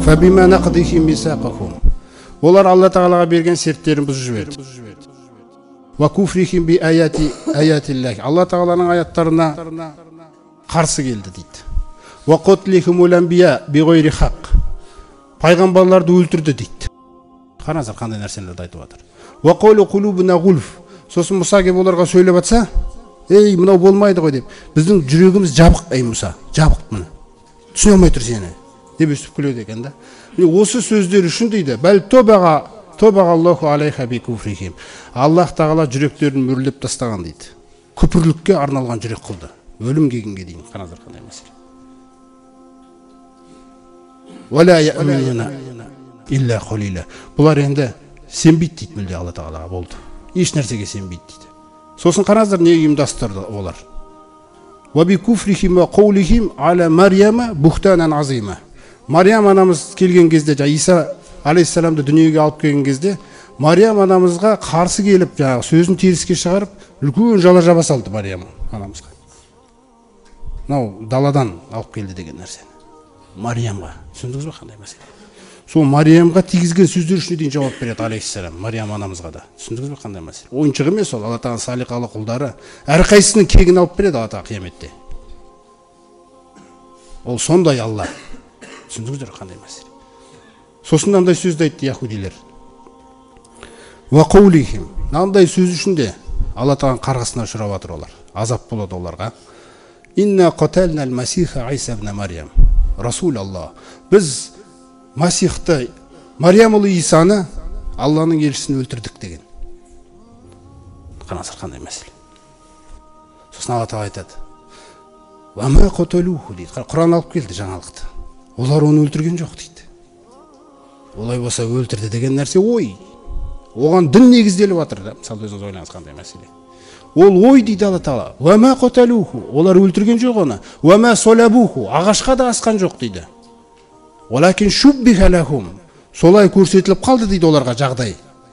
Олар Алла Тағалаға берген серттерін бұзып жіберді. Алла Тағаланың аяттарына қарсы келді дейді. Пайғамбарларды өлтірді дейді. Қараңыздар қандай нәрселерді айтып жатыр. Сосын Мұса келіп оларға сөйлеп жатса, ей, мынау болмайды ғой деп, біздің жүрегіміз жабық, ей Мұса, жабық мына. Түсіне алмай тұр сені деп өстіп күледі екен да. Осы сөздер үшін дейді, Аллах Тағала жүректерін мүрлеп тастаған дейді. Күпірлікке арналған жүрек қылды. Өлім келгенге дейін. Қараңыздар қандай мәселе. Бұлар енді сенбейді дейді мүлде Алла Тағалаға, болды. Еш нәрсеге сенбейді дейді. Сосын қараңыздар не ұйымдастырды олар. Мариям анамыз келген кезде, Иса алейхиссаламды дүниеге алып келген кезде, Мариям анамызға қарсы келіп, сөзін теріске шығарып, үлкен жала жаба салды Мариям анамызға. Даладан алып келді деген нәрсені. Мариямға. Түсіндіңіз бе қандай мәселе? Сол Мариямға тигізген сөздер үшін дейін жауап береді алейхиссалам, Мариям анамызға да. Түсіндіңіз бе қандай мәселе? Ойыншық емес ол, Алла Тағаланың салиқалы құлдары. Әрқайсысының кегін алып береді Алла Тағала қияметте. Ол сондай Алла. Түсіндіңіздер қандай мәселе? Сосын мынандай сөзді айтты яһудилер. Мынандай сөз үшін де Алла Тағаланың қарғысына ұшырап жатыр олар. Азап болады оларға. Инна қаталнал масиха Иса ибн Мариям. Расулаллах. Біз Масихты, Мариям ұлы Исаны Алланың елшісін өлтірдік деген. Қараңыздар қандай мәселе. Сосын Алла Тағала айтады. Вама қаталуху дейді. Құран алып келді жаңалықты. Олар оны өлтірген жоқ дейді. Олай болса өлтірді деген нәрсе ой. Оған дін негізделіп жатыр да. Мысалы өзіңіз ойлаңыз қандай мәселе. Ол ой дейді Алла Тағала. Вама қаталуху. Олар өлтірген жоқ оны. Вама солабуху. Ағашқа да асқан жоқ дейді. Олакин шуббиха лахум. Солай көрсетіліп қалды дейді оларға жағдай.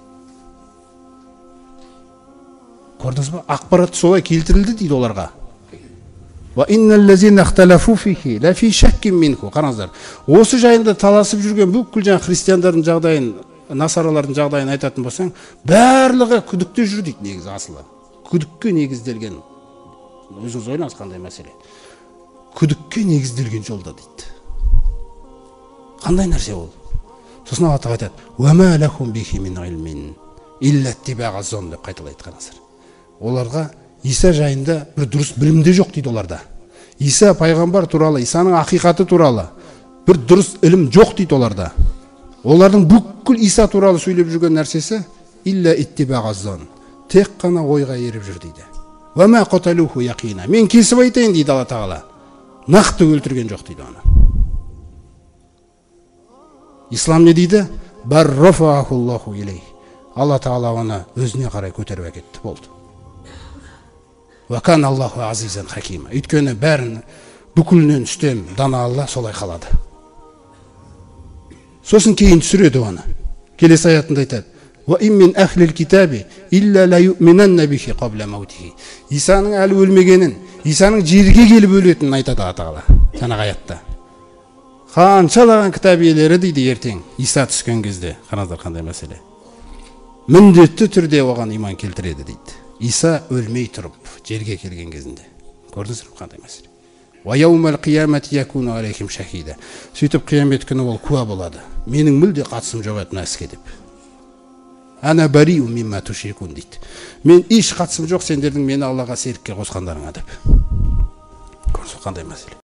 Көрдіңіз бе? Ақпарат солай келтірілді дейді оларға. Ва инналлазина ихталафу фихи ла фи шаккин минху. Қараңыздар. Осы жайында таласып жүрген бүкіл христиандардың жағдайын, насаралардың жағдайын айтатын болсаң, барлығы күдікте жүр дейді негізі асылы. Күдікке негізделген. Өзіңіз ойлаңыз қандай мәселе. Күдікке негізделген жолда дейді. Қандай нәрсе ол? Сосын Алла Тағала айтады: "Ва ма лахум бихи мин илмин илля иттибаъ зон" деп қайталайды қараңыздар. Оларға Иса жайында бір дұрыс білімде жоқ дейді оларда. Иса пайғамбар туралы, Исаның ақиқаты туралы бір дұрыс ілім жоқ дейді оларда. Олардың бүкіл Иса туралы сөйлеп жүрген нәрсесі илля иттибаъ зон. Тек қана ойға еріп жүр дейді. Ва ма қаталуху яқина. Мен кесіп айтайын дейді Алла Тағала. Нақты өлтірген жоқ дейді оны. Ислам не дейді? Бар рафаахуллаху илей. Алла Тағала оны өзіне қарай көтеріп әкетті, болды. Ва кан Аллаху азизан хакима. Өйткені бәрін бүкілінен үстем дана Алла солай қалады. Сосын кейін түсіреді оны. Келесі аятында айтады: "Ва ин мин ахлил китаби илля ла юъминанна бихи қабла маутихи". Исаның әлі өлмегенін, Исаның жерге келіп өлетінін айтады Алла Тағала жаңағы аятта. Қаншалаған кітап иелері дейді ертең Иса түскен кезде. Қараңыздар қандай мәселе. Міндетті түрде оған иман келтіреді дейді. Иса өлмей тұрып жерге келген кезінде. Көрдіңіздер ме қандай мәселе? Ва яумал қиямати якуну алейхим шахида. Сөйтіп қиямет күні ол куә болады. Менің мүлде қатысым жоқ еді мына іске деп. Ана бариу мимма тушрикун дейді. Мен еш қатысым жоқ сендердің мені Аллаға серікке қосқандарыңа деп. Көрдіңіз қандай мәселе.